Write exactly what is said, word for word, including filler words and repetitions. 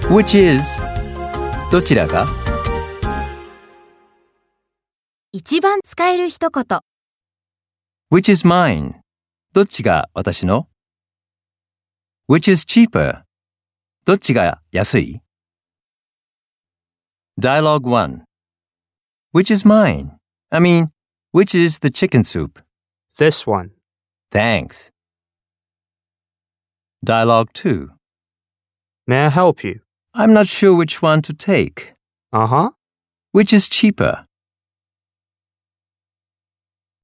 Which is どちらが一番使える一言。 Which is mine? どっちが私の Which is cheaper? どっちが安い Dialogue one. Which is mine? I mean, which is the chicken soup? This one. Thanks. Dialogue two. May I help you? I'm not sure which one to take. Uh-huh. Which is cheaper?